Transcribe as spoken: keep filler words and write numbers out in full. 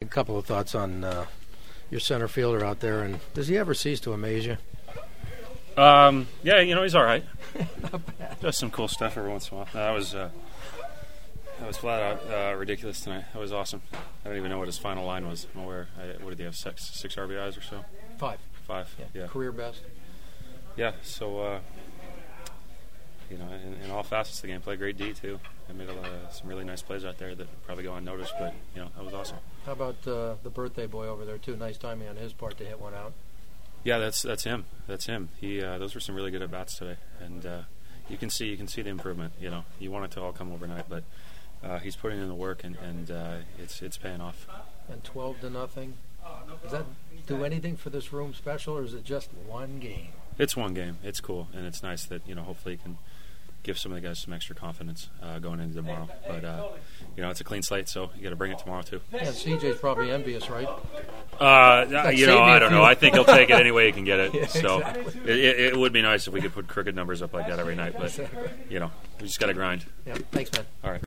couple of thoughts on uh, your center fielder out there, and does he ever cease to amaze you? Um, yeah, you know, he's all right. Does some cool stuff every once in a while. That was uh, that was flat out uh, ridiculous tonight. That was awesome. I don't even know what his final line was. I'm aware. I, what did he have? Six, six R B Is or so? Five. Five. Yeah. yeah. Career best. Yeah. So, uh, you know, in, in all facets of the game, played great D too. I made a lot of, some really nice plays out there that probably go unnoticed, but you know, that was awesome. How about uh, the birthday boy over there too? Nice timing on his part to hit one out. Yeah, that's that's him. That's him. He uh, those were some really good at bats today, and uh, you can see you can see the improvement. You know, you want it to all come overnight, but uh, he's putting in the work, and, and uh, it's it's paying off. And twelve to nothing. Does that do anything for this room special, or is it just one game? It's one game. It's cool, and it's nice that you know hopefully you can give some of the guys some extra confidence uh, going into tomorrow. But uh, you know, it's a clean slate, so you got to bring it tomorrow too. Yeah, C J's probably envious, right? Uh, you know, I don't know. I think he'll take it any way he can get it. Yeah, so exactly. it, it would be nice if we could put crooked numbers up like that every night. But Exactly. you know, we just got to grind. Yeah. Thanks, man. All right.